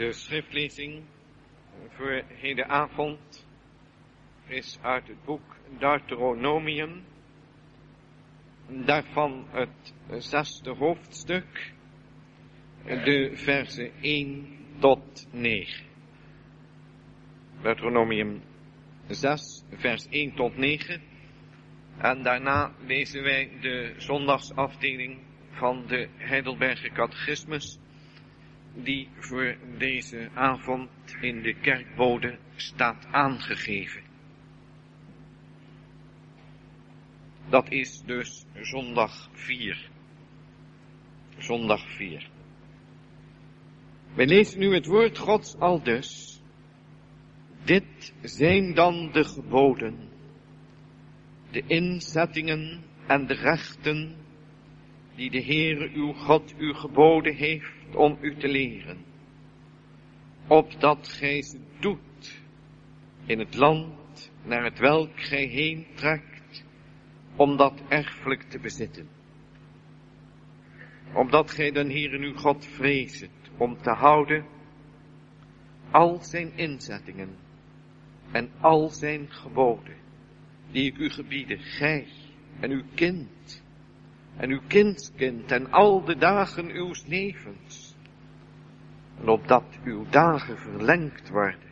De schriftlezing voor hedenavond is uit het boek Deuteronomium, daarvan het 6e hoofdstuk, de versen 1 tot 9. Deuteronomium 6, vers 1 tot 9. En daarna lezen wij de zondagsafdeling van de Heidelberger Catechismus, die voor deze avond in de kerkbode staat aangegeven. Dat is dus zondag 4. Zondag 4. Wij lezen nu het woord Gods aldus. Dit zijn dan de geboden, de inzettingen en de rechten die de Heere uw God u geboden heeft om u te leren, opdat gij ze doet in het land naar het welk gij heen trekt, om dat erfelijk te bezitten. Opdat gij den Heere uw God vreest, om te houden al zijn inzettingen en al zijn geboden, die ik u gebiede, gij en uw kind en uw kindskind en al de dagen uw levens, en opdat uw dagen verlengd worden.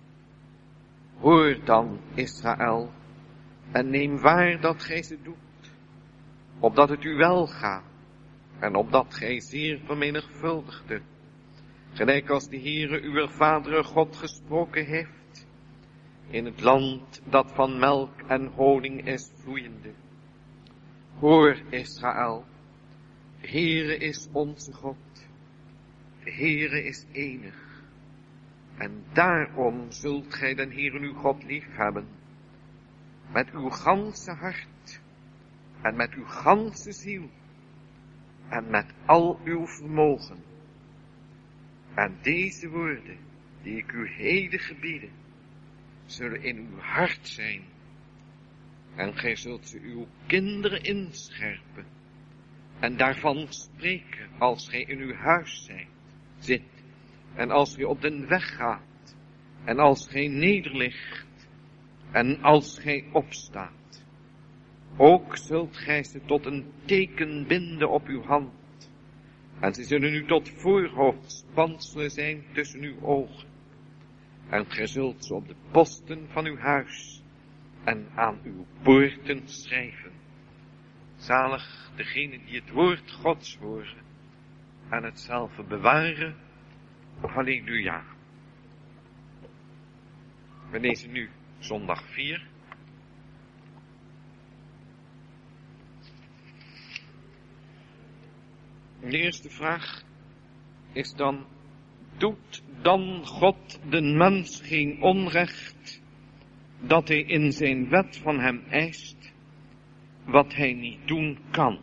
Hoor dan, Israël, en neem waar dat gij ze doet, opdat het u wel gaat, en opdat gij zeer vermenigvuldigde, gelijk als de Heere uw vaderen God gesproken heeft, in het land dat van melk en honing is vloeiende. Hoor, Israël, de Heere is onze God, de Heere is enig, en daarom zult gij den Heere uw God liefhebben, met uw ganse hart, en met uw ganse ziel, en met al uw vermogen. En deze woorden, die ik u heden gebiede, zullen in uw hart zijn, en gij zult ze uw kinderen inscherpen, en daarvan spreken als gij in uw huis zit, en als gij op den weg gaat, en als gij nederligt, en als gij opstaat. Ook zult gij ze tot een teken binden op uw hand, en ze zullen u tot voorhoofdspanselen zijn tussen uw ogen. En gij zult ze op de posten van uw huis en aan uw poorten schrijven. Zalig degene die het woord Gods horen en hetzelfde bewaren. Halleluja. We lezen nu zondag 4. De eerste vraag is dan: doet dan God den mens geen onrecht, dat hij in zijn wet van hem eist, wat hij niet doen kan?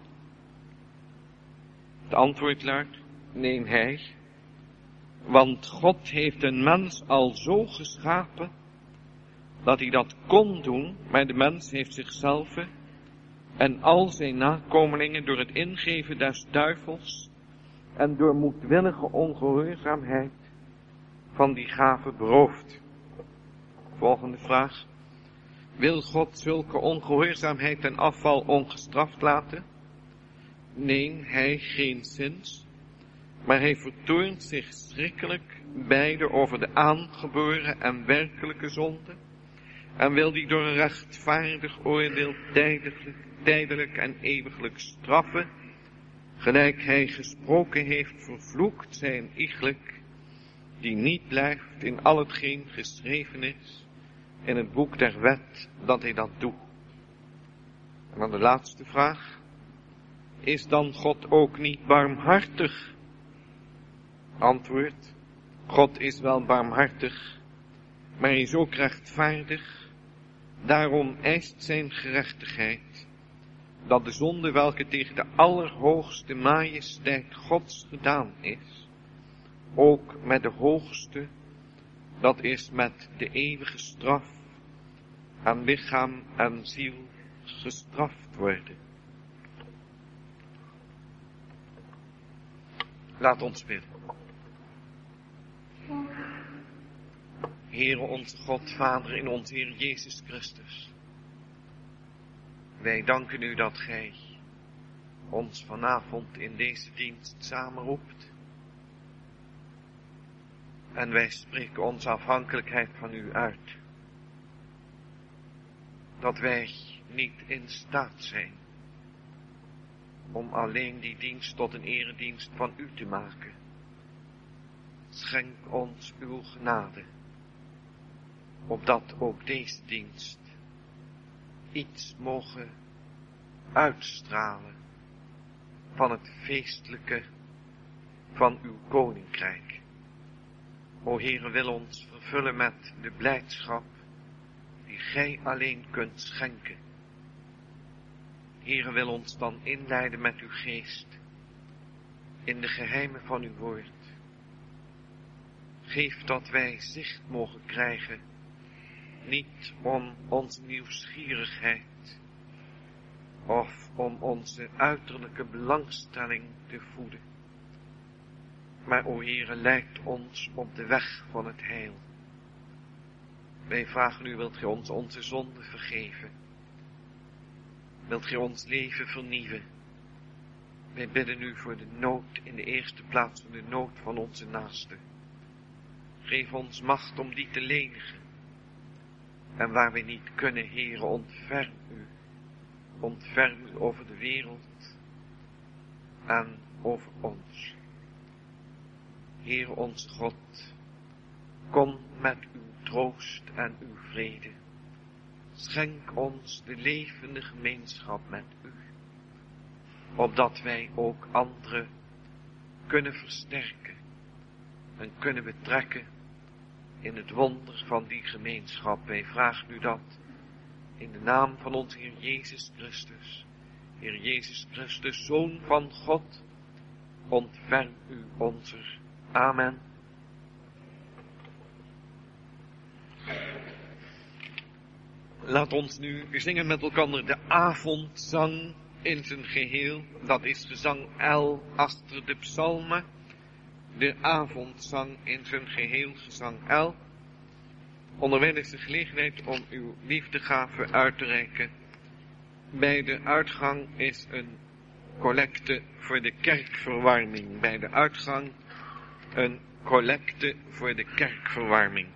Het antwoord luidt: nee, hij. Want God heeft den mens al zo geschapen, dat hij dat kon doen, maar de mens heeft zichzelf en al zijn nakomelingen door het ingeven des duivels en door moedwillige ongehoorzaamheid van die gave beroofd. Volgende vraag: wil God zulke ongehoorzaamheid en afval ongestraft laten? Nee, hij geenszins, maar hij vertoornt zich schrikkelijk beide over de aangeboren en werkelijke zonde, en wil die door een rechtvaardig oordeel tijdelijk en eeuwiglijk straffen, gelijk hij gesproken heeft, vervloekt zijn iegelijk, die niet blijft in al hetgeen geschreven is in het boek der wet, dat hij dat doet. En dan de laatste vraag: is dan God ook niet barmhartig? Antwoord: God is wel barmhartig, maar hij is ook rechtvaardig. Daarom eist zijn gerechtigheid dat de zonde welke tegen de allerhoogste majesteit Gods gedaan is, ook met de hoogste, dat is met de eeuwige straf, aan lichaam en ziel gestraft worden. Laat ons bidden. Heere onze God, Vader in onze Heer Jezus Christus. Wij danken u dat gij ons vanavond in deze dienst samenroept. En wij spreken onze afhankelijkheid van u uit. Dat wij niet in staat zijn om alleen die dienst tot een eredienst van u te maken. Schenk ons uw genade, opdat ook deze dienst iets mogen uitstralen van het feestelijke van uw koninkrijk. O Heere, wil ons vervullen met de blijdschap die gij alleen kunt schenken. Heere, wil ons dan inleiden met uw geest in de geheimen van uw woord. Geef dat wij zicht mogen krijgen, niet om onze nieuwsgierigheid of om onze uiterlijke belangstelling te voeden. Maar, o Heere, leidt ons op de weg van het heil. Wij vragen u, wilt gij ons onze zonden vergeven? Wilt gij ons leven vernieuwen? Wij bidden u voor de nood, in de eerste plaats voor de nood van onze naasten. Geef ons macht om die te lenigen. En waar wij niet kunnen, Heere, ontferm u. Ontferm u over de wereld en over ons. Heere onze God, kom met uw troost en uw vrede. Schenk ons de levende gemeenschap met u, opdat wij ook anderen kunnen versterken en kunnen betrekken in het wonder van die gemeenschap. Wij vragen u dat in de naam van onze Heer Jezus Christus. Heer Jezus Christus, Zoon van God, ontferm u onzer. Amen. Laat ons nu zingen met elkaar de avondzang in zijn geheel. Dat is gezang L achter de psalmen. De avondzang in zijn geheel, gezang L. Onderwijl is de gelegenheid om uw liefdegave uit te reiken. Bij de uitgang is een collecte voor de kerkverwarming. Bij de uitgang een collecte voor de kerkverwarming.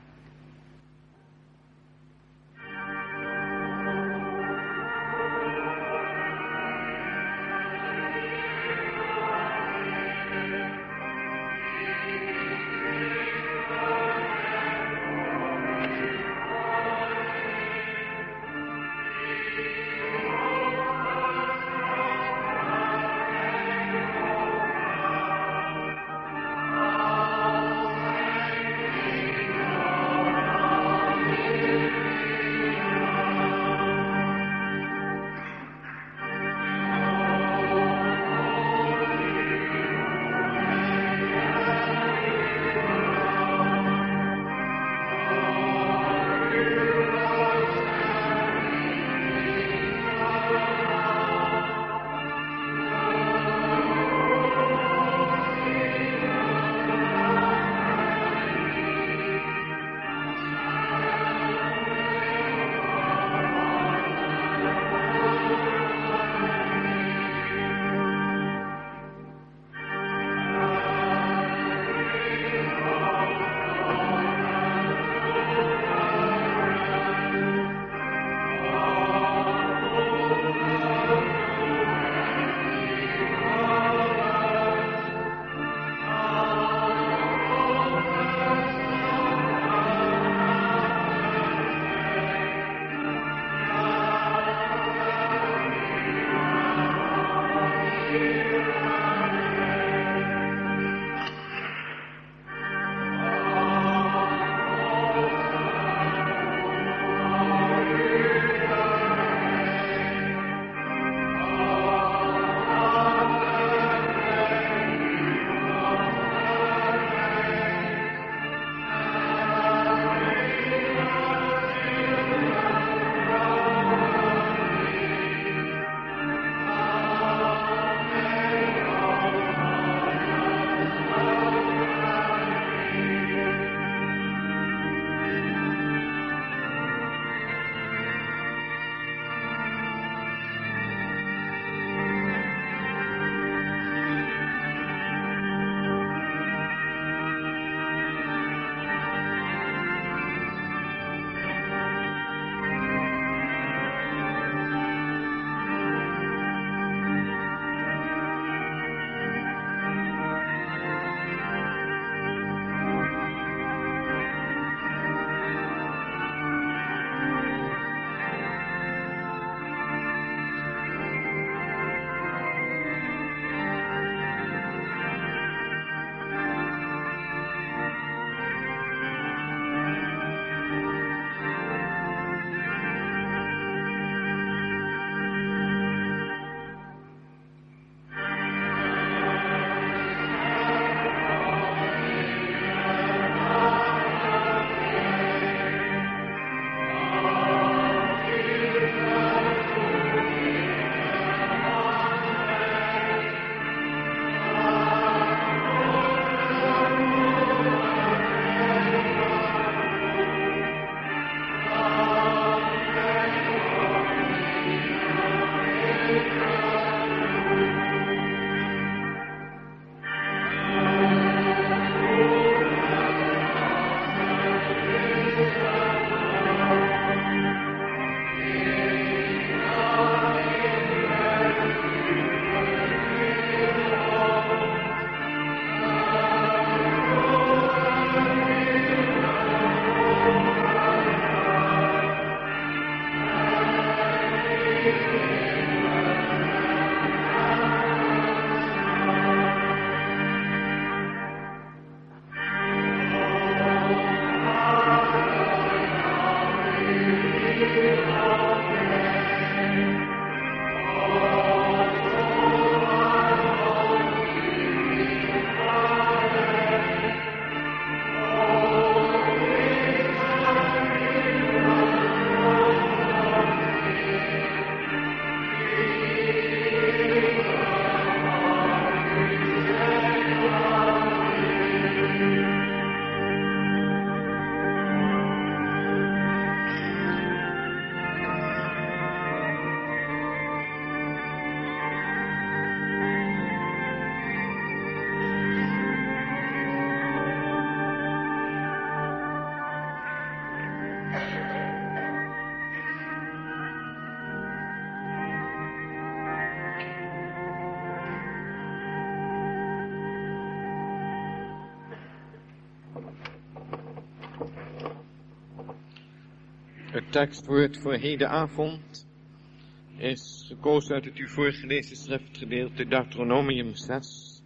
Het tekstwoord voor hedenavond is gekozen uit het u voorgelezen schriftgedeelte Deuteronomium 6.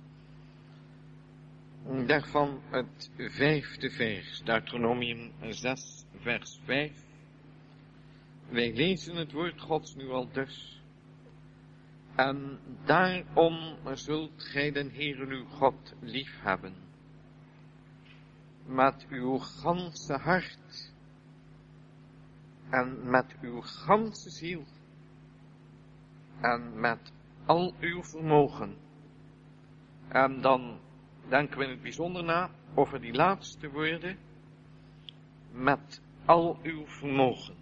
Daarvan het 5e vers, Deuteronomium 6, vers 5. Wij lezen het woord Gods nu al dus. En daarom zult gij den Heere uw God lief hebben. Met uw ganse hart. En met uw ganse ziel. En met al uw vermogen. En dan denken we in het bijzonder na over die laatste woorden. Met al uw vermogen.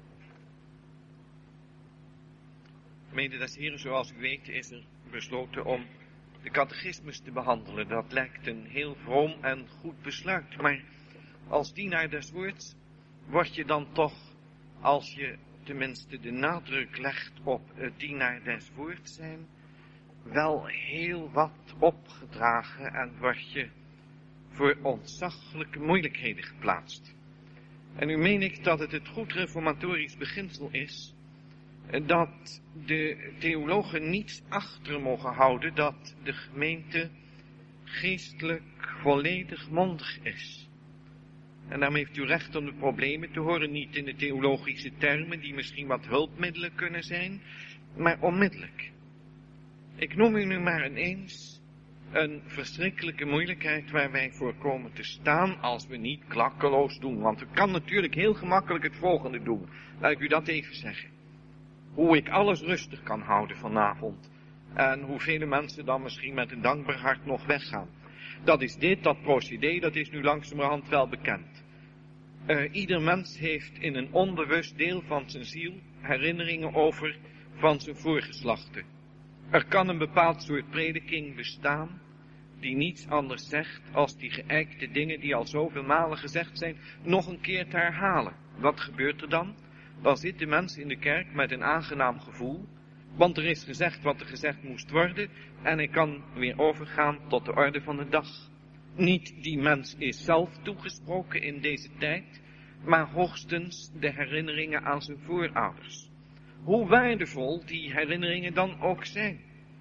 Gemeente des Heren, zoals u weet, is er besloten om de catechismus te behandelen. Dat lijkt een heel vroom en goed besluit. Maar als dienaar des woords word je dan toch, als je tenminste de nadruk legt op het dienaar des woords zijn, wel heel wat opgedragen en word je voor ontzaglijke moeilijkheden geplaatst. En nu meen ik dat het goed reformatorisch beginsel is dat de theologen niets achter mogen houden dat de gemeente geestelijk volledig mondig is. En daarom heeft u recht om de problemen te horen, niet in de theologische termen die misschien wat hulpmiddelen kunnen zijn, maar onmiddellijk. Ik noem u nu maar ineens een verschrikkelijke moeilijkheid waar wij voor komen te staan als we niet klakkeloos doen. Want u kan natuurlijk heel gemakkelijk het volgende doen. Laat ik u dat even zeggen. Hoe ik alles rustig kan houden vanavond. En hoe vele mensen dan misschien met een dankbaar hart nog weggaan. Dat is dit, dat procedé, dat is nu langzamerhand wel bekend. Ieder mens heeft in een onbewust deel van zijn ziel herinneringen over van zijn voorgeslachten. Er kan een bepaald soort prediking bestaan die niets anders zegt als die geëikte dingen die al zoveel malen gezegd zijn nog een keer te herhalen. Wat gebeurt er dan? Dan zit de mens in de kerk met een aangenaam gevoel, want er is gezegd wat er gezegd moest worden en hij kan weer overgaan tot de orde van de dag. Niet die mens is zelf toegesproken in deze tijd, maar hoogstens de herinneringen aan zijn voorouders. Hoe waardevol die herinneringen dan ook zijn.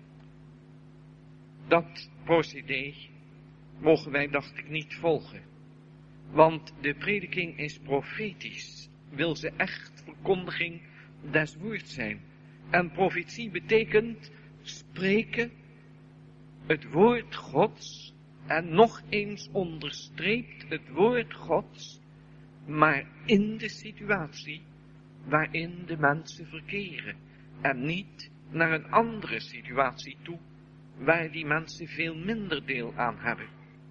Dat procedé mogen wij, dacht ik, niet volgen. Want de prediking is profetisch. Wil ze echt verkondiging des woords zijn. En profetie betekent spreken het woord Gods. En nog eens onderstreept het woord Gods. Maar in de situatie waarin de mensen verkeren. En niet naar een andere situatie toe, waar die mensen veel minder deel aan hebben.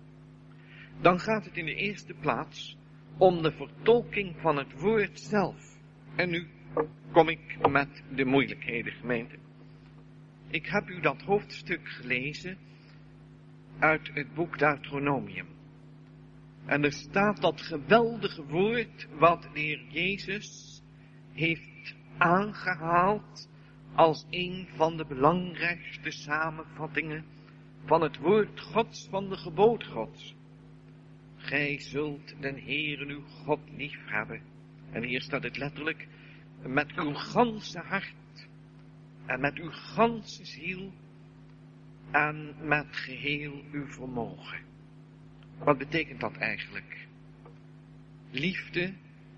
Dan gaat het in de eerste plaats om de vertolking van het woord zelf. En nu kom ik met de moeilijkheden, gemeente. Ik heb u dat hoofdstuk gelezen uit het boek Deuteronomium. En er staat dat geweldige woord wat de Heer Jezus heeft aangehaald als een van de belangrijkste samenvattingen van het woord Gods, van de gebod Gods. Gij zult den Heere uw God lief hebben. En hier staat het letterlijk, met uw ganse hart en met uw ganse ziel en met geheel uw vermogen. Wat betekent dat eigenlijk? Liefde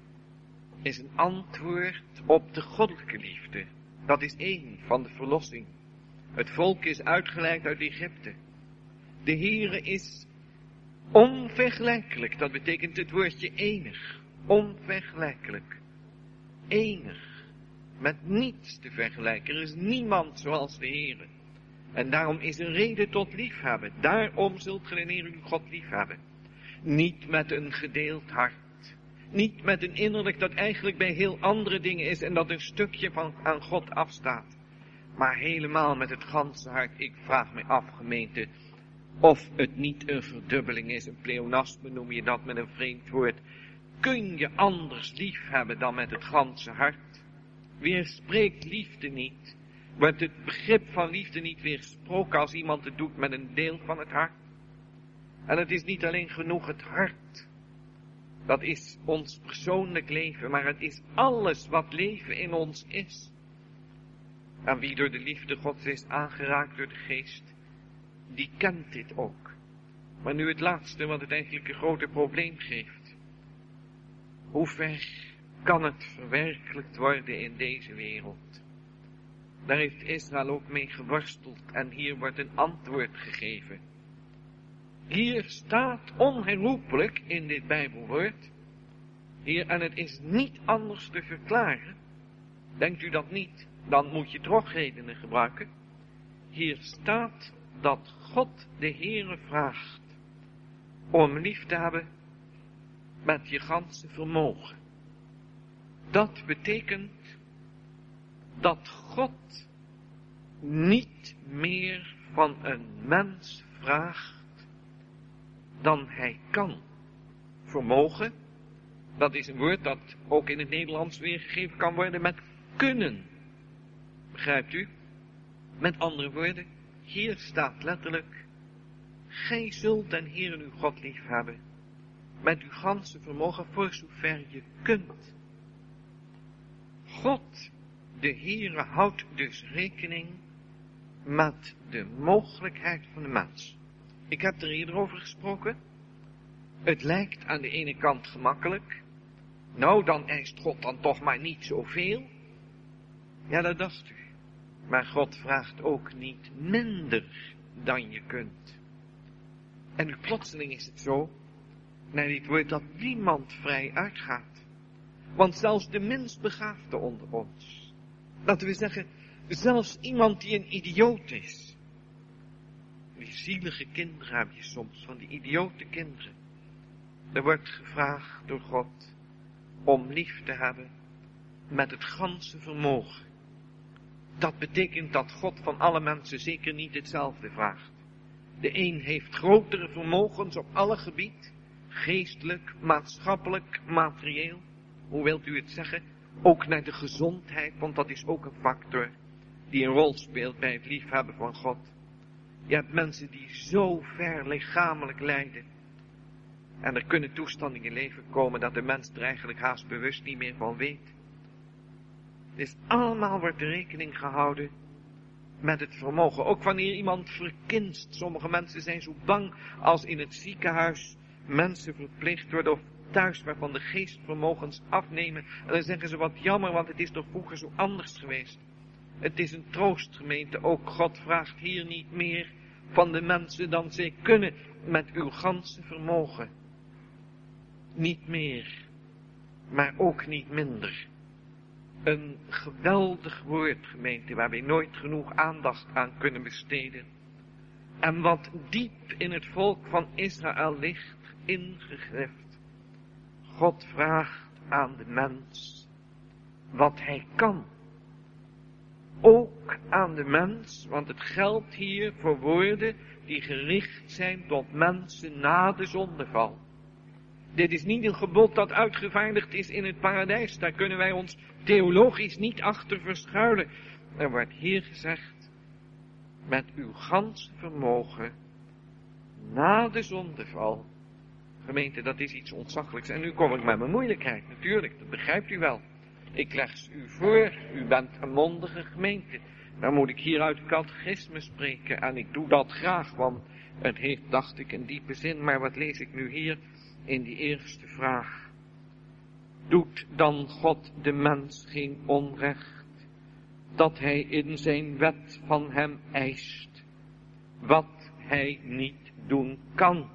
is een antwoord op de goddelijke liefde. Dat is één van de verlossing. Het volk is uitgeleid uit Egypte. De Heere is onvergelijkelijk. Dat betekent het woordje enig. Onvergelijkelijk. Enig. Met niets te vergelijken. Er is niemand zoals de Heere. En daarom is er reden tot liefhebben. Daarom zult gij de Heere uw God liefhebben. Niet met een gedeeld hart. Niet met een innerlijk dat eigenlijk bij heel andere dingen is en dat een stukje van aan God afstaat. Maar helemaal met het ganse hart. Ik vraag me af, gemeente, of het niet een verdubbeling is. Een pleonasme noem je dat met een vreemd woord. Kun je anders lief hebben dan met het ganse hart? Weerspreekt liefde niet. Wordt het begrip van liefde niet weersproken als iemand het doet met een deel van het hart? En het is niet alleen genoeg het hart. Dat is ons persoonlijk leven, maar het is alles wat leven in ons is. En wie door de liefde Gods is aangeraakt door de geest, die kent dit ook. Maar nu het laatste wat het eigenlijk een grote probleem geeft. Hoe ver kan het verwerkelijkt worden in deze wereld? Daar heeft Israël ook mee geworsteld en hier wordt een antwoord gegeven. Hier staat onherroepelijk in dit Bijbelwoord, hier, en het is niet anders te verklaren. Denkt u dat niet, dan moet je drogredenen gebruiken. Hier staat dat God de Heere vraagt om lief te hebben met je ganse vermogen. Dat betekent dat God niet meer van een mens vraagt dan hij kan. Vermogen, dat is een woord dat ook in het Nederlands weergegeven kan worden met kunnen. Begrijpt u? Met andere woorden, hier staat letterlijk, gij zult den Heeren uw God lief hebben, met uw ganse vermogen voor zover je kunt. God, de Heere, houdt dus rekening met de mogelijkheid van de mens. Ik heb er eerder over gesproken. Het lijkt aan de ene kant gemakkelijk. Nou, dan eist God dan toch maar niet zoveel. Ja, dat dacht u. Maar God vraagt ook niet minder dan je kunt. En nu plotseling is het zo, naar dit woord, dat niemand vrij uitgaat. Want zelfs de minst begaafde onder ons, laten we zeggen, zelfs iemand die een idioot is. Die zielige kinderen heb je soms, van die idiote kinderen. Er wordt gevraagd door God om lief te hebben met het ganse vermogen. Dat betekent dat God van alle mensen zeker niet hetzelfde vraagt. De een heeft grotere vermogens op alle gebied, geestelijk, maatschappelijk, materieel. Hoe wilt u het zeggen? Ook naar de gezondheid, want dat is ook een factor die een rol speelt bij het liefhebben van God. Je hebt mensen die zo ver lichamelijk lijden. En er kunnen toestanden in leven komen dat de mens er eigenlijk haast bewust niet meer van weet. Dus allemaal wordt er rekening gehouden met het vermogen. Ook wanneer iemand verkinst. Sommige mensen zijn zo bang als in het ziekenhuis mensen verpleegd worden of thuis waarvan de geestvermogens afnemen. En dan zeggen ze wat jammer, want het is toch vroeger zo anders geweest. Het is een troost, gemeente. Ook God vraagt hier niet meer van de mensen dan zij kunnen met uw ganse vermogen. Niet meer, maar ook niet minder. Een geweldig woord, gemeente, waar wij nooit genoeg aandacht aan kunnen besteden. En wat diep in het volk van Israël ligt, ingegrift. God vraagt aan de mens wat hij kan. Ook aan de mens, want het geldt hier voor woorden die gericht zijn tot mensen na de zondeval. Dit is niet een gebod dat uitgevaardigd is in het paradijs. Daar kunnen wij ons theologisch niet achter verschuilen. Er wordt hier gezegd, met uw ganse vermogen, na de zondeval. Gemeente, dat is iets ontzaglijks. En nu kom ik met mijn moeilijkheid, natuurlijk, dat begrijpt u wel. Ik leg u voor, u bent een mondige gemeente. Dan moet ik hier uit het catechisme spreken. En ik doe dat graag, want het heeft, dacht ik, een diepe zin. Maar wat lees ik nu hier in die eerste vraag? Doet dan God de mens geen onrecht, dat hij in zijn wet van hem eist, wat hij niet doen kan?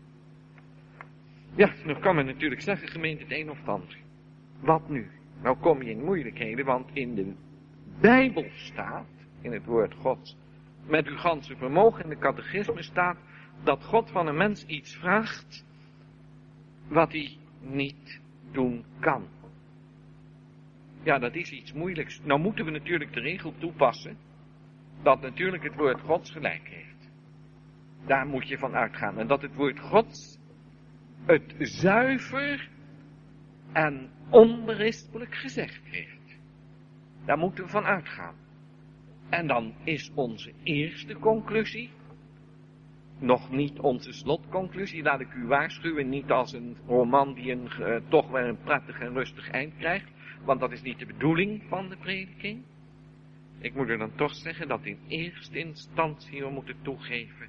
Ja, nu kan men natuurlijk zeggen, gemeente, het een of het ander. Wat nu? Nou kom je in moeilijkheden, want in de Bijbel staat, in het woord Gods, met uw ganse vermogen, in de catechisme staat, dat God van een mens iets vraagt, wat hij niet doen kan. Ja, dat is iets moeilijks. Nou moeten we natuurlijk de regel toepassen, dat natuurlijk het woord Gods gelijk heeft. Daar moet je van uitgaan. En dat het woord Gods het zuiver en onberispelijk gezegd heeft. Daar moeten we van uitgaan. En dan is onze eerste conclusie, nog niet onze slotconclusie, laat ik u waarschuwen, niet als een roman die toch wel een prettig en rustig eind krijgt, want dat is niet de bedoeling van de prediking. Ik moet er dan toch zeggen dat in eerste instantie we moeten toegeven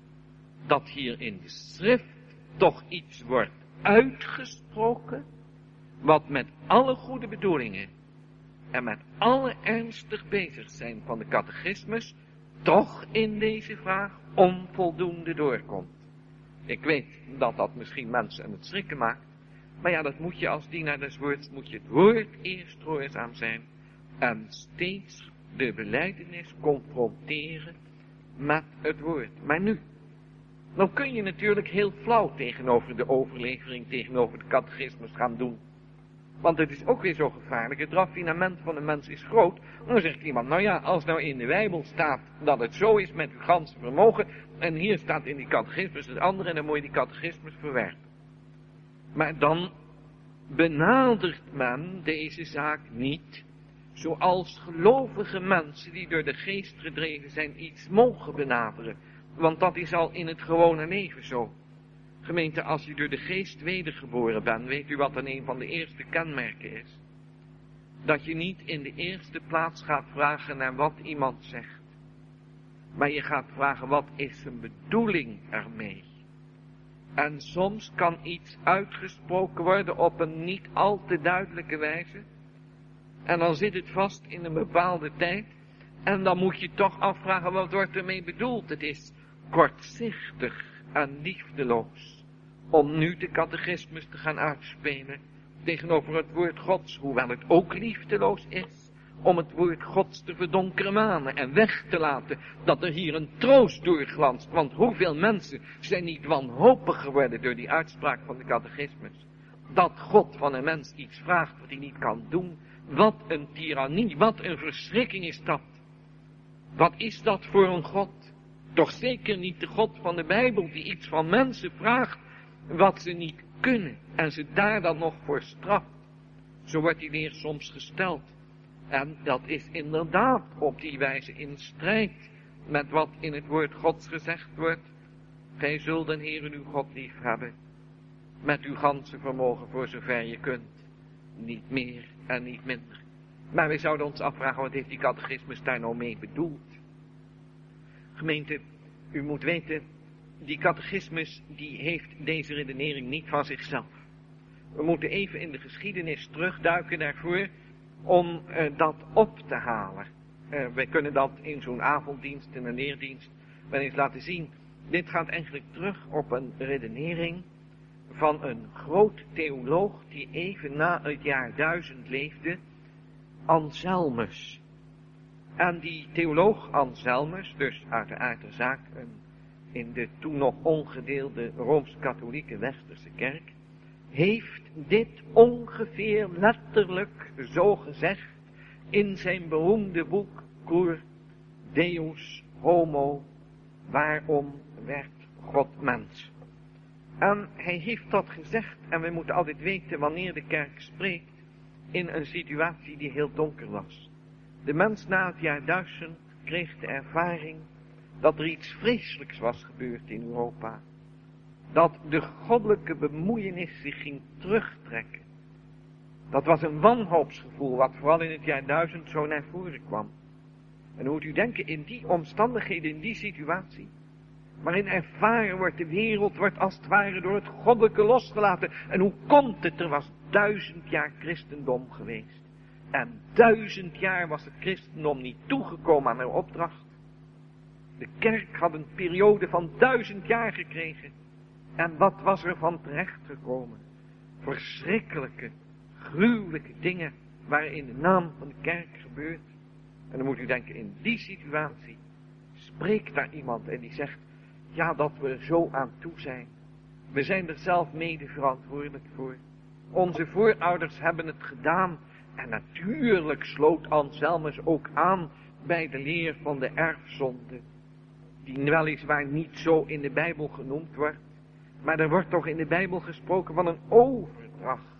dat hier in de schrift toch iets wordt uitgesproken, wat met alle goede bedoelingen en met alle ernstig bezig zijn van de catechismus, toch in deze vraag onvoldoende doorkomt. Ik weet dat dat misschien mensen aan het schrikken maakt, maar ja, dat moet je als dienaar des woords, moet je het woord eerst gehoorzaam zijn en steeds de belijdenis confronteren met het woord. Maar nu, dan kun je natuurlijk heel flauw tegenover de overlevering, tegenover de catechismus gaan doen. Want het is ook weer zo gevaarlijk. Het raffinement van een mens is groot. Dan zegt iemand, nou ja, als nou in de Bijbel staat dat het zo is met uw ganse vermogen, en hier staat in die catechismus het andere, en dan moet je die catechismus verwerpen. Maar dan benadert men deze zaak niet zoals gelovige mensen die door de geest gedreven zijn iets mogen benaderen. Want dat is al in het gewone leven zo. Gemeente, als u door de geest wedergeboren bent, weet u wat dan een van de eerste kenmerken is? Dat je niet in de eerste plaats gaat vragen naar wat iemand zegt. Maar je gaat vragen, wat is zijn bedoeling ermee? En soms kan iets uitgesproken worden op een niet al te duidelijke wijze. En dan zit het vast in een bepaalde tijd. En dan moet je toch afvragen, wat wordt ermee bedoeld? Het is kortzichtig en liefdeloos om nu de catechismus te gaan uitspelen tegenover het woord Gods, hoewel het ook liefdeloos is om het woord Gods te verdonkeren manen en weg te laten dat er hier een troost doorglanst. Want hoeveel mensen zijn niet wanhopig geworden door die uitspraak van de catechismus, dat God van een mens iets vraagt wat hij niet kan doen. Wat een tirannie, wat een verschrikking is dat. Wat is dat voor een God? Toch zeker niet de God van de Bijbel die iets van mensen vraagt wat ze niet kunnen en ze daar dan nog voor straft. Zo wordt die leer soms gesteld. En dat is inderdaad op die wijze in strijd met wat in het woord Gods gezegd wordt. Gij zult den Heere uw God lief hebben, met uw ganse vermogen voor zover je kunt. Niet meer en niet minder. Maar wij zouden ons afvragen, wat heeft die catechismus daar nou mee bedoeld? Gemeente, u moet weten, die catechismus die heeft deze redenering niet van zichzelf. We moeten even in de geschiedenis terugduiken daarvoor om dat op te halen. Wij kunnen dat in zo'n avonddienst, in een leerdienst, wel eens laten zien. Dit gaat eigenlijk terug op een redenering van een groot theoloog die even na het jaar 1000 leefde, Anselmus. En die theoloog Anselmus, dus uit de aard der zaak in de toen nog ongedeelde Rooms-Katholieke Westerse kerk, heeft dit ongeveer letterlijk zo gezegd in zijn beroemde boek Cur Deus Homo, waarom werd God mens. En hij heeft dat gezegd, en we moeten altijd weten wanneer de kerk spreekt, in een situatie die heel donker was. De mens na het jaar 1000 kreeg de ervaring dat er iets vreselijks was gebeurd in Europa. Dat de goddelijke bemoeienis zich ging terugtrekken. Dat was een wanhoopsgevoel wat vooral in het jaar 1000 zo naar voren kwam. En dan moet u denken, in die omstandigheden, in die situatie, waarin ervaren wordt, de wereld wordt als het ware door het goddelijke losgelaten. En hoe komt het? Er was 1000 jaar christendom geweest. En 1000 jaar was het christendom niet toegekomen aan haar opdracht. De kerk had een periode van 1000 jaar gekregen. En wat was er van terechtgekomen? Verschrikkelijke, gruwelijke dingen waren in de naam van de kerk gebeurd. En dan moet u denken, in die situatie spreekt daar iemand en die zegt, ja, dat we er zo aan toe zijn. We zijn er zelf mede verantwoordelijk voor. Onze voorouders hebben het gedaan. En natuurlijk sloot Anselmus ook aan bij de leer van de erfzonde, die weliswaar niet zo in de Bijbel genoemd wordt, maar er wordt toch in de Bijbel gesproken van een overdracht,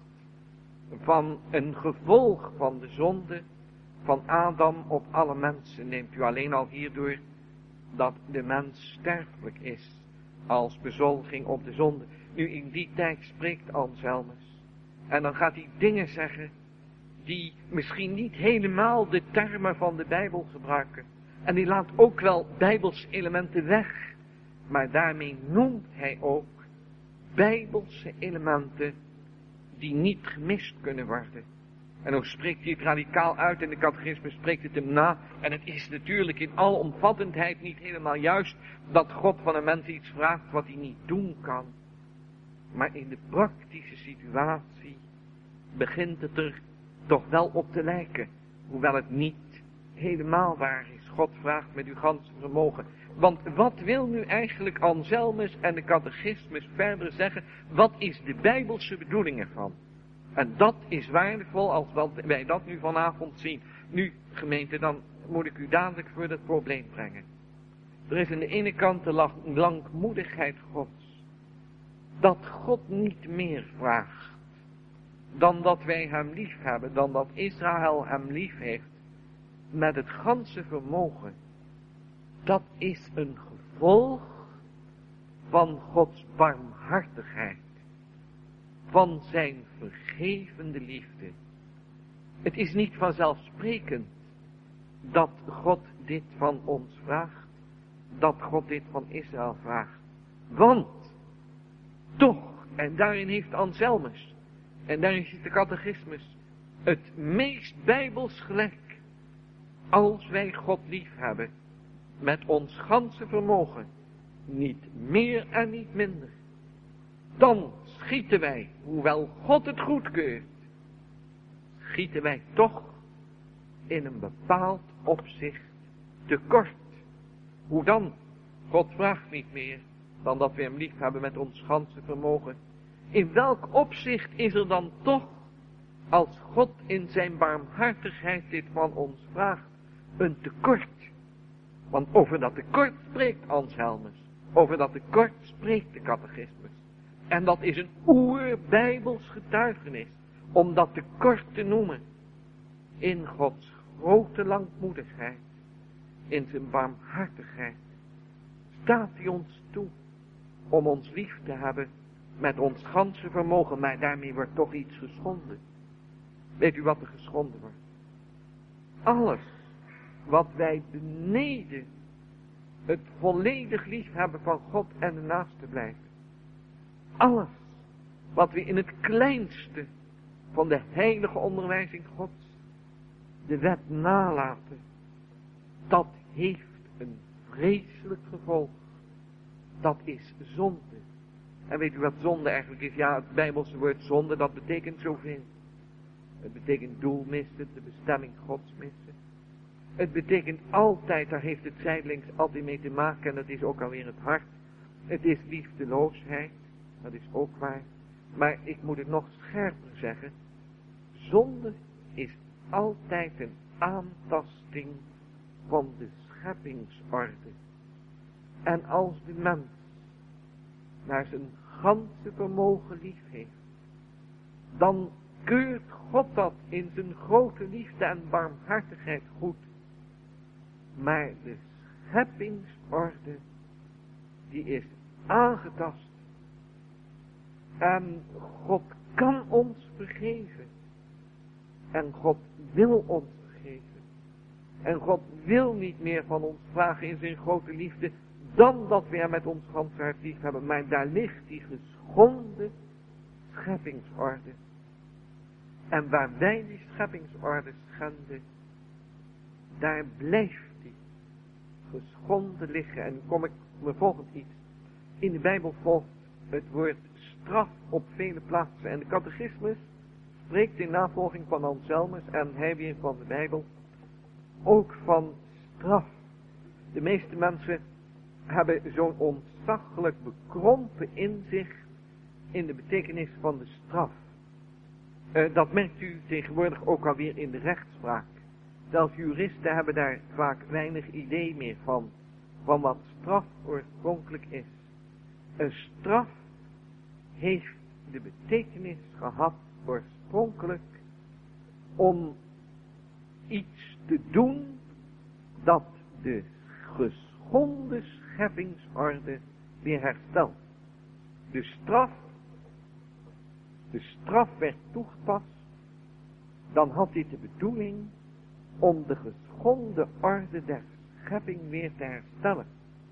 van een gevolg van de zonde van Adam op alle mensen. Neemt u alleen al hierdoor dat de mens sterfelijk is, als bezoldiging op de zonde. Nu in die tijd spreekt Anselmus. En dan gaat hij dingen zeggen die misschien niet helemaal de termen van de Bijbel gebruiken. En die laat ook wel Bijbelse elementen weg. Maar daarmee noemt hij ook Bijbelse elementen die niet gemist kunnen worden. En dan spreekt hij het radicaal uit en de catechisme spreekt het hem na. En het is natuurlijk in alle omvattendheid niet helemaal juist dat God van een mens iets vraagt wat hij niet doen kan. Maar in de praktische situatie begint het er toch wel op te lijken. Hoewel het niet helemaal waar is. God vraagt met uw ganse vermogen. Want wat wil nu eigenlijk Anselmus en de catechismus verder zeggen? Wat is de Bijbelse bedoeling ervan? En dat is waardevol als wij dat nu vanavond zien. Nu, gemeente, dan moet ik u dadelijk voor dat probleem brengen. Er is aan de ene kant de langmoedigheid Gods. Dat God niet meer vraagt dan dat wij hem lief hebben, dan dat Israël hem lief heeft, met het ganse vermogen. Dat is een gevolg van Gods barmhartigheid, van zijn vergevende liefde. Het is niet vanzelfsprekend dat God dit van ons vraagt, dat God dit van Israël vraagt. Want, toch, en daarin heeft Anselmus, en daarin zit de catechismus, het meest bijbels gelijk. Als wij God lief hebben, met ons ganse vermogen, niet meer en niet minder, dan schieten wij, hoewel God het goedkeurt, schieten wij toch in een bepaald opzicht tekort. Hoe dan? God vraagt niet meer dan dat we hem lief hebben met ons ganse vermogen. In welk opzicht is er dan toch, als God in zijn barmhartigheid dit van ons vraagt, een tekort? Want over dat tekort spreekt Anselmus. Over dat tekort spreekt de catechismus. En dat is een oerbijbels getuigenis. Om dat tekort te noemen. In Gods grote langmoedigheid. In zijn barmhartigheid. Staat hij ons toe. Om ons lief te hebben. Met ons ganse vermogen. Maar daarmee wordt toch iets geschonden. Weet u wat er geschonden wordt? Alles wat wij beneden het volledig liefhebben van God en de naaste blijven. Alles wat we in het kleinste van de heilige onderwijzing Gods, de wet nalaten, dat heeft een vreselijk gevolg. Dat is zonde. En weet u wat zonde eigenlijk is? Ja, het Bijbelse woord zonde, dat betekent zoveel. Het betekent doel missen, de bestemming Gods missen. Het betekent altijd, daar heeft het zijdelings altijd mee te maken, en dat is ook alweer het hart. Het is liefdeloosheid, dat is ook waar. Maar ik moet het nog scherper zeggen. Zonde is altijd een aantasting van de scheppingsorde. En als de mens naar zijn ganse vermogen lief heeft, dan keurt God dat in zijn grote liefde en barmhartigheid goed. Maar de scheppingsorde, die is aangetast. En God kan ons vergeven. En God wil ons vergeven. En God wil niet meer van ons vragen in zijn grote liefde, dan dat we hem met ons ganse hart lief hebben. Maar daar ligt die geschonden scheppingsorde. En waar wij die scheppingsorde schenden, daar blijft die geschonden liggen. En kom ik me volgend iets. In de Bijbel volgt het woord straf op vele plaatsen. En de catechismus spreekt in navolging van Anselmus en hij weer van de Bijbel ook van straf. De meeste mensen hebben zo'n ontzaglijk bekrompen inzicht in de betekenis van de straf. Dat merkt u tegenwoordig ook alweer in de rechtspraak. Zelfs juristen hebben daar vaak weinig idee meer van wat straf oorspronkelijk is. Een straf heeft de betekenis gehad oorspronkelijk om iets te doen dat de geschonden scheppingsorde weer hersteld. De straf werd toegepast, dan had dit de bedoeling om de geschonden orde der schepping weer te herstellen.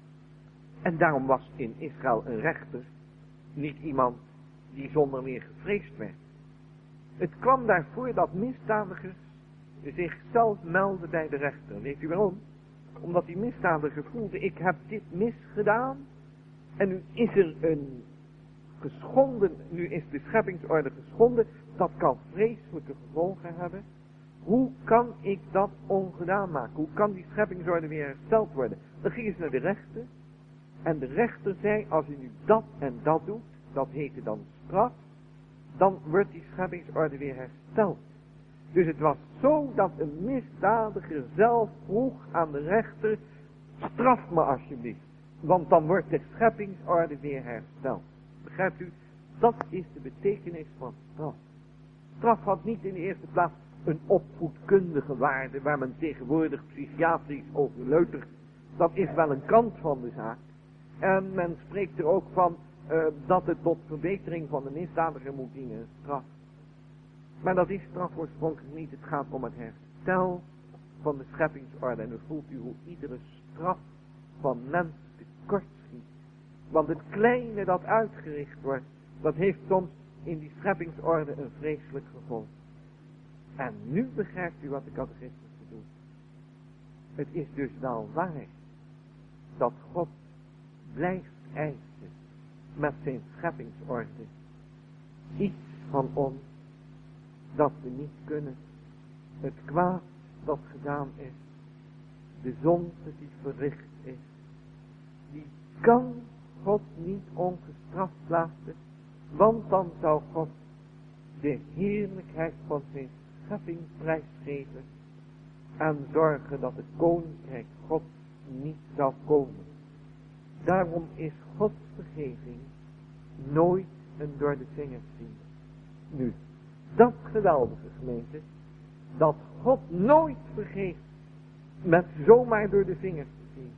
En daarom was in Israël een rechter niet iemand die zonder meer gevreesd werd. Het kwam daarvoor dat misdadigers zichzelf melden bij de rechter. Weet u waarom? Omdat die misdadiger voelde, ik heb dit misgedaan en nu is er een geschonden, nu is de scheppingsorde geschonden, dat kan vreselijke gevolgen hebben. Hoe kan ik dat ongedaan maken? Hoe kan die scheppingsorde weer hersteld worden? Dan gingen ze naar de rechter en de rechter zei, als u nu dat en dat doet, dat heette dan straf, dan wordt die scheppingsorde weer hersteld. Dus het was zo dat een misdadiger zelf vroeg aan de rechter, straf me alsjeblieft, want dan wordt de scheppingsorde weer hersteld. Begrijpt u? Dat is de betekenis van straf. Straf had niet in de eerste plaats een opvoedkundige waarde waar men tegenwoordig psychiatrisch over leutert. Dat is wel een kant van de zaak. En men spreekt er ook van dat het tot verbetering van de misdadiger moet dienen, straf. Maar dat is straf oorspronkelijk niet. Het gaat om het herstel van de scheppingsorde. En dan voelt u hoe iedere straf van mens tekort schiet. Want het kleine dat uitgericht wordt, dat heeft soms in die scheppingsorde een vreselijk gevolg. En nu begrijpt u wat de catechismus bedoelt. Het is dus wel waar dat God blijft eisen met zijn scheppingsorde iets van ons dat we niet kunnen. Het kwaad dat gedaan is, de zonde die verricht is, die kan God niet ongestraft laten, want dan zou God de heerlijkheid van zijn schepping prijsgeven en zorgen dat het koninkrijk God niet zou komen. Daarom is Gods vergeving nooit een door de vingers zien. Nu, dat geweldige gemeente, dat God nooit vergeeft met zomaar door de vingers te zien.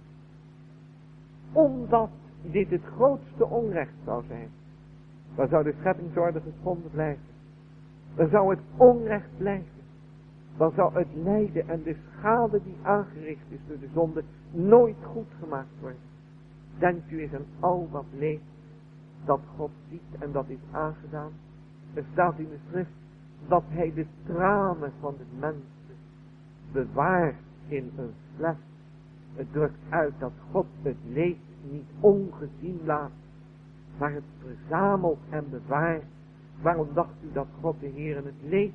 Omdat dit het grootste onrecht zou zijn. Dan zou de scheppingsorde geschonden blijven. Dan zou het onrecht blijven. Dan zou het lijden en de schade die aangericht is door de zonde nooit goed gemaakt worden. Denkt u eens aan al dat leed dat God ziet en dat is aangedaan. Er staat in de schrift dat hij de tranen van de mensen bewaart in een fles. Het drukt uit dat God het leed niet ongezien laat, maar het verzamelt en bewaart. Waarom dacht u dat God de Heer het leed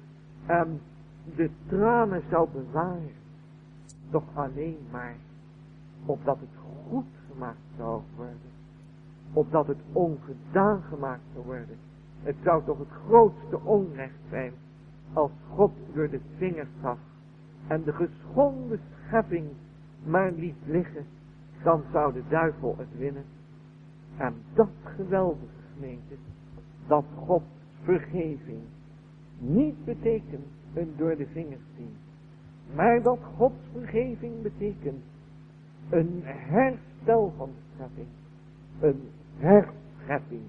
en de tranen zou bewaren? Toch alleen maar opdat het goed gemaakt zou worden, opdat het ongedaan gemaakt zou worden. Het zou toch het grootste onrecht zijn als God door de vingers zag en de geschonden schepping maar liet liggen, dan zou de duivel het winnen. En dat geweldige gemeente, dat Gods vergeving niet betekent een door de vingers zien, maar dat Gods vergeving betekent een herstel van de schepping, een herschepping.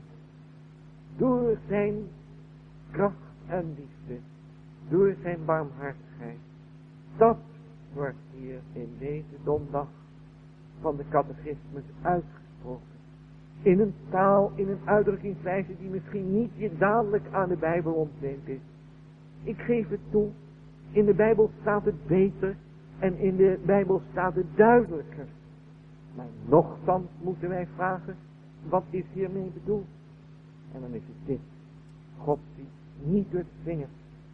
Door zijn kracht en liefde, door zijn barmhartigheid. Dat wordt hier in deze donderdag van de catechismus uitgesproken. In een taal, in een uitdrukkingswijze die misschien niet hier dadelijk aan de Bijbel ontleend is. Ik geef het toe, in de Bijbel staat het beter en in de Bijbel staat het duidelijker. Maar nochtans moeten wij vragen, wat is hiermee bedoeld? En dan is het dit. God ziet niet door de vingers.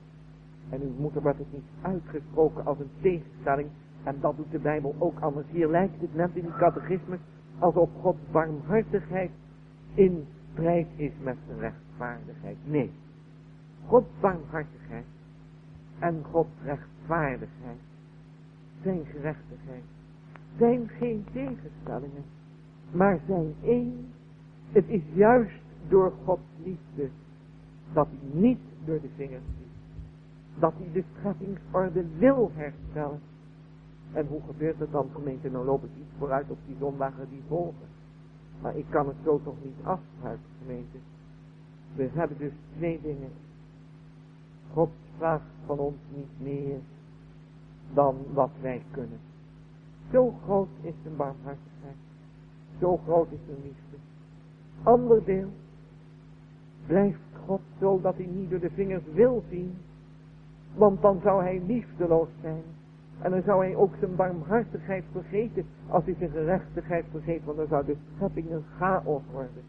En u wordt het niet uitgesproken als een tegenstelling. En dat doet de Bijbel ook anders. Hier lijkt het net in die catechismus alsof Gods barmhartigheid in strijd is met zijn rechtvaardigheid. Nee. Gods barmhartigheid en Gods rechtvaardigheid, zijn gerechtigheid, zijn geen tegenstellingen, maar zijn één. Het is juist door Gods liefde dat hij niet door de vingers ziet. Dat hij de scheppingsorde wil herstellen. En hoe gebeurt het dan, gemeente? Nou loop ik iets vooruit op die zondagen die volgen. Maar ik kan het zo toch niet afsluiten, gemeente. We hebben dus twee dingen. God vraagt van ons niet meer dan wat wij kunnen. Zo groot is zijn barmhartigheid. Zo groot is zijn liefde. Ander deel. Blijft God zo dat hij niet door de vingers wil zien. Want dan zou hij liefdeloos zijn. En dan zou hij ook zijn barmhartigheid vergeten. Als hij zijn gerechtigheid vergeet. Want dan zou de schepping een chaos worden.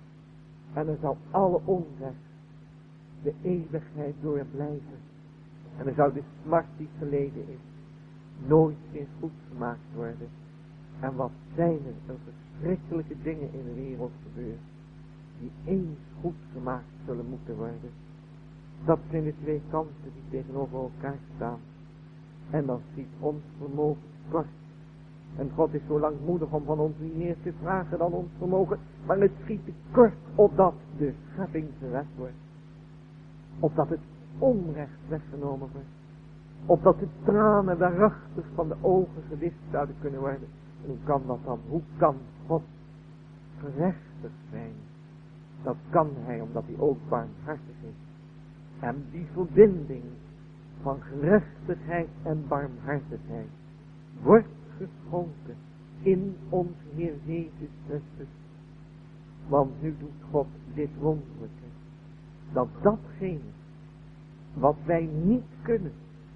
En dan zou alle onrecht de eeuwigheid door blijven. En dan zou de smart die geleden is nooit meer goed gemaakt worden. En wat zijn er verschrikkelijke dingen in de wereld gebeuren. Die eens goed gemaakt zullen moeten worden. Dat zijn de twee kanten die tegenover elkaar staan. En dan ziet ons vermogen kort. En God is zo langmoedig om van ons niet meer te vragen dan ons vermogen. Maar het schiet te kort opdat de schepping gered wordt. Opdat het onrecht weggenomen wordt. Opdat de tranen waarachtig van de ogen gewist zouden kunnen worden. En hoe kan dat dan? Hoe kan God gerechtig zijn? Dat kan hij omdat hij ook barmhartig is. En die verbinding van gerechtigheid en barmhartigheid wordt geschonken in ons Heer Jezus Christus. Want nu doet God dit wonderlijke. Dat datgene wat wij niet kunnen.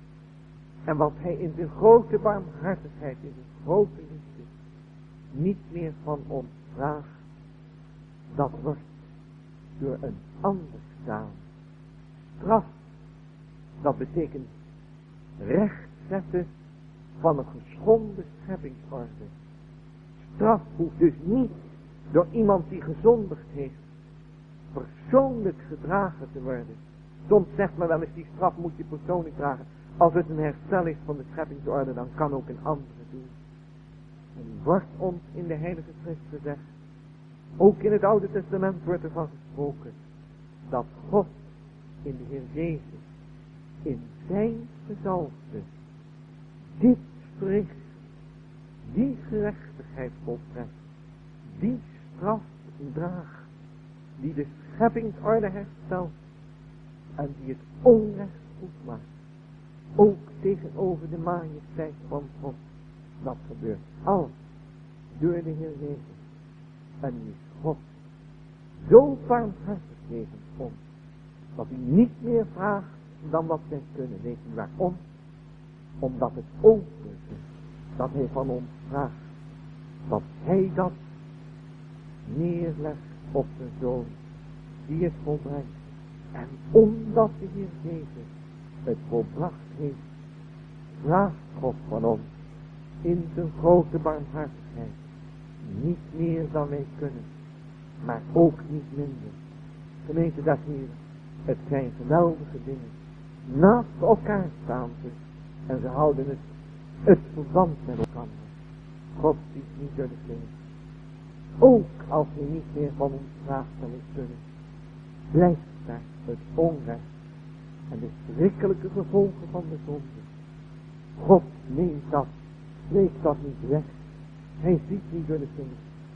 En wat hij in zijn grote barmhartigheid, in zijn grote liefde, niet meer van ons vraagt. Dat wordt door een ander gedaan. Straf, dat betekent rechtzetten van een geschonden scheppingsorde. Straf hoeft dus niet door iemand die gezondigd heeft persoonlijk gedragen te worden. Soms zegt men wel eens, die straf moet je persoonlijk dragen. Als het een herstel is van de scheppingsorde, dan kan ook een andere doen. En wordt ons in de Heilige Schrift gezegd, ook in het Oude Testament wordt ervan gesproken, dat God in de Heer Jezus, in zijn gezalfde, dit verricht, die gerechtigheid voltrekt, die straf draagt, die de scheppingsorde herstelt en die het onrecht goed maakt. Ook tegenover de majesteit van God. Dat gebeurt alles door de Heer Jezus. En nu is God zo barmhartig tegen ons, dat hij niet meer vraagt dan wat wij kunnen. Weet u waarom? Omdat het over is dat hij van ons vraagt. Dat hij dat neerlegt op de Zoon die het volbrengt. En omdat de Heer Jezus het volbracht heeft, vraagt God van ons in zijn grote barmhartigheid niet meer dan wij kunnen, maar ook niet minder. Gemeente dat hier, het zijn geweldige dingen. Naast elkaar staan ze en ze houden het verband met elkaar. God ziet niet door de vingers. Ook als hij niet meer van ons vraagt dan wij kunnen, blijft daar het onrecht en de schrikkelijke gevolgen van de zonde. God neemt dat, streekt dat niet weg. Hij ziet niet door de vingers.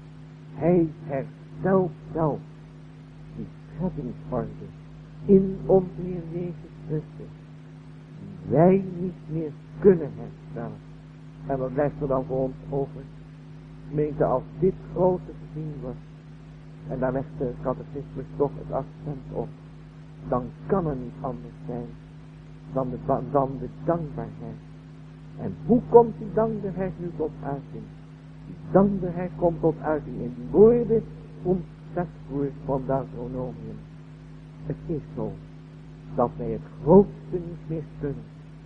Hij herstelt zelf die scheppingsorde in onze Heer Jezus Christus. Die wij niet meer kunnen herstellen. En wat blijft er dan voor ons over? Gemeente, als dit grote gezien wordt, en daar legt de catechismus toch het accent op, dan kan er niet anders zijn dan de dankbaarheid. En hoe komt die dankbaarheid nu tot uiting? Die dankbaarheid komt tot uiting in die woorden ontzettend van Deuteronomium. Het is zo dat wij het grootste niet meer kunnen.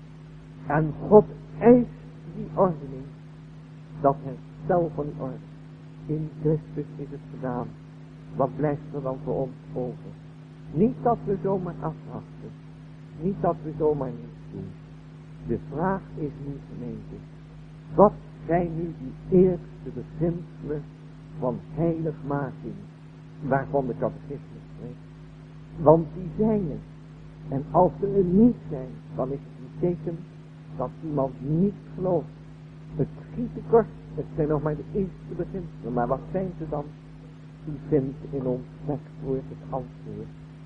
En God eist die ordening, dat herstel van die orde. In Christus is het gedaan. Wat blijft er dan voor ons over? Niet dat we zomaar afwachten. Niet dat we zomaar niets doen. De vraag is nu, gemeente, wat zijn nu die eerste beginselen van heiligmaking, waarvan de catechismus spreekt? Want die zijn er. En als ze er niet zijn, dan is het een teken dat iemand niet gelooft. Het schiet tekort, het zijn nog maar de eerste beginselen, maar wat zijn ze dan? die vindt in ons tekstwoord het antwoord.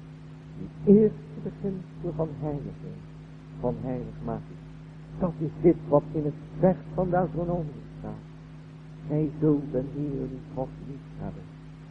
Die eerste beginsel van heiliging, van heiligmaking. Dat is dit wat in het vers van Deuteronomium staat. Gij zult den Heer uw God lief hebben.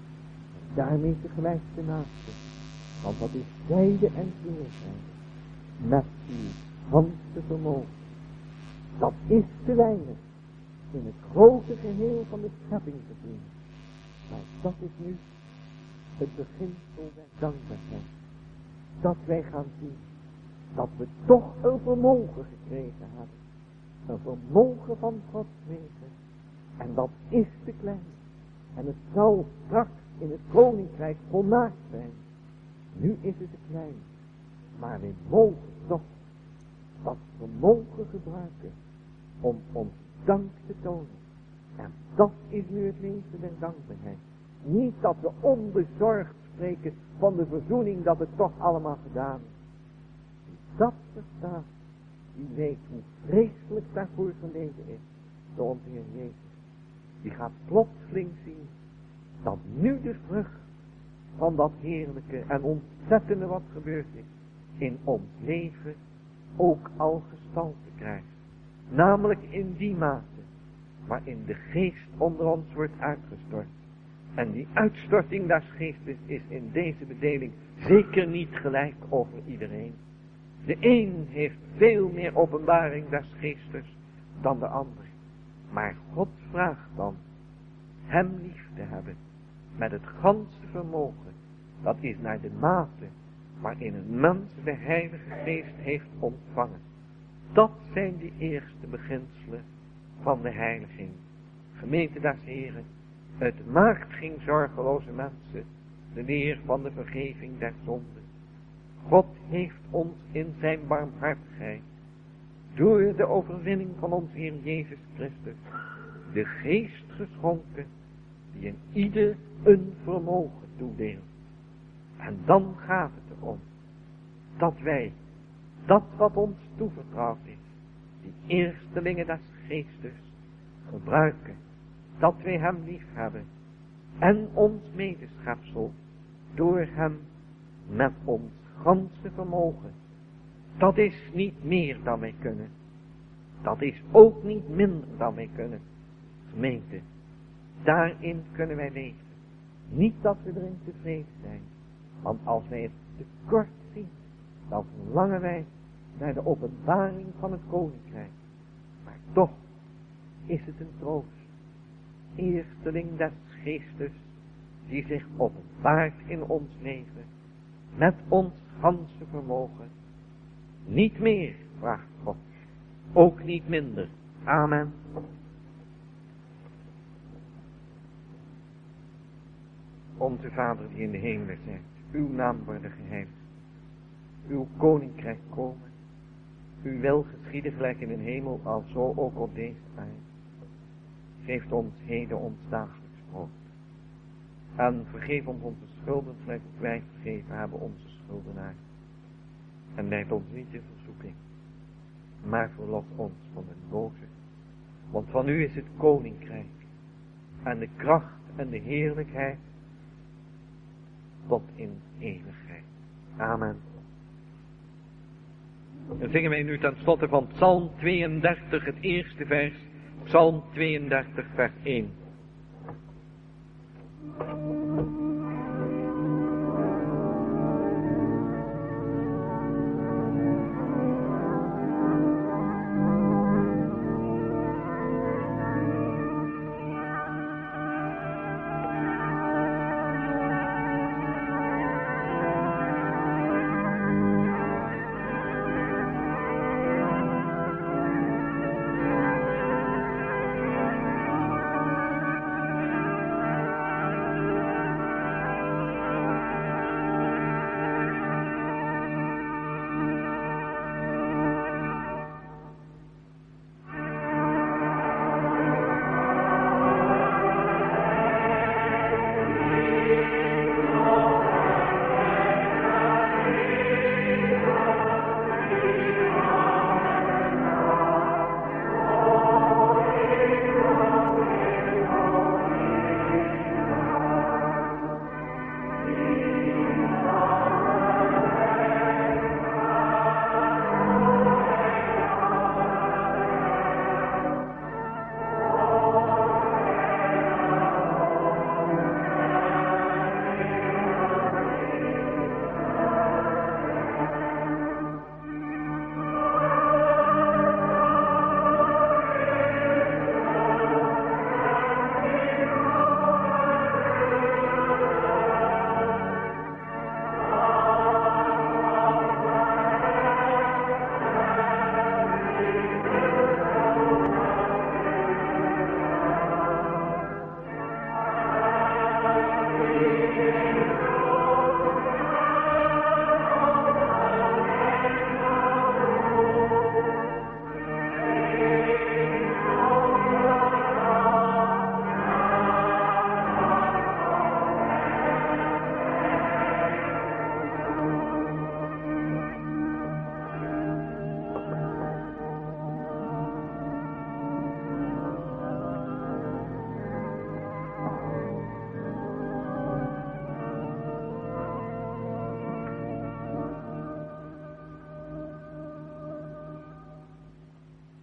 En daarmee tegelijk de naaste. Want dat is zijde en keerzijde. Met uw ganse vermogen. Dat is te weinig. In het grote geheel van de schepping te zien. Maar dat is nu het beginsel der dankbaarheid. Dat wij gaan zien. Dat we toch een vermogen gekregen hebben. Een vermogen van Gods weten. En dat is te klein. En het zal straks in het koninkrijk volmaakt zijn. Nu is het te klein. Maar we mogen toch dat vermogen gebruiken. Om ons dank te tonen. En dat is nu het leven der dankbaarheid. Niet dat we onbezorgd spreken van de verzoening dat het toch allemaal gedaan is. Die dat verstaat, die weet hoe vreselijk daarvoor geleden is door onze Heer Jezus. Die gaat plotseling zien dat nu de vrucht van dat heerlijke en ontzettende wat gebeurd is in ons leven ook al gestalte krijgt. Namelijk in die mate waarin de geest onder ons wordt uitgestort. En die uitstorting des geestes is in deze bedeling zeker niet gelijk over iedereen. De een heeft veel meer openbaring des geestes dan de ander. Maar God vraagt dan hem lief te hebben met het ganse vermogen. Dat is naar de mate waarin een mens de Heilige Geest heeft ontvangen. Dat zijn de eerste beginselen van de heiliging. Gemeente des Heren, het maakt geen zorgeloze mensen de leer van de vergeving der zonden. God heeft ons in zijn barmhartigheid, door de overwinning van ons Heer Jezus Christus, de geest geschonken, die in ieder een vermogen toedeelt. En dan gaat het erom, dat wij, dat wat ons toevertrouwd is, die eerstelingen des geestes, gebruiken, dat wij hem lief hebben, en ons medeschepsel, door hem met ons ganse vermogen. Dat is niet meer dan wij kunnen. Dat is ook niet minder dan wij kunnen. Gemeente, daarin kunnen wij leven. Niet dat we erin tevreden zijn. Want als wij het tekort zien, dan verlangen wij naar de openbaring van het koninkrijk. Maar toch is het een troost. Eersteling des geestes, die zich openbaart in ons leven, met ons ganse vermogen. Niet meer, vraagt God. Ook niet minder. Amen. Onze Vader die in de hemel zijt, uw naam worden geheiligd. Uw koninkrijk komen. Uw wil geschieden gelijk in de hemel, alzo ook op deze aarde. Geef ons heden ons dagelijks brood. En vergeef ons onze schulden, gelijk ook wij vergeven hebben onze schuldenaar. En leid ons niet in verzoeking, maar verlos ons van de boze. Want van u is het koninkrijk, en de kracht en de heerlijkheid, tot in eeuwigheid. Amen. Dan zingen wij nu ten slotte van Psalm 32, het eerste vers. Psalm 32, vers 1.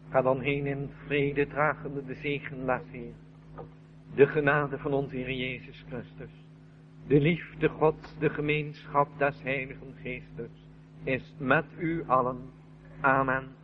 Ga dan heen in vrede, dragende de zegen des Heer. De genade van onze Heer Jezus Christus. De liefde Gods, de gemeenschap des Heiligen Geestes is met u allen. Amen.